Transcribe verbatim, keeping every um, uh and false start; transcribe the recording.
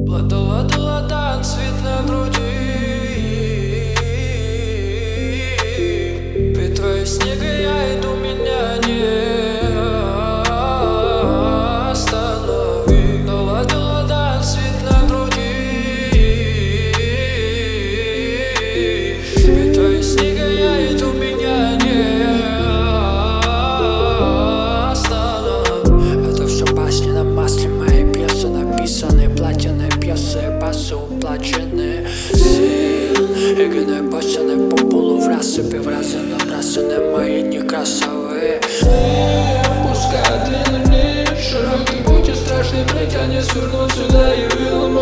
Лада, лада, ладан, цвет на груди. Битва снега, я иду, меня не останови. Да лада, ладан, цвет на груди. Битва снега, я иду, меня не останови. Это все басни на масле, мои пьесы написаны, платины пьесы, басы уплачены. Сил игры башены по полу в рассыпе, в разы набрасаны мои некрасовые. Пускай длинный широкий путь и страшный прыть, а не свернуть сюда, явила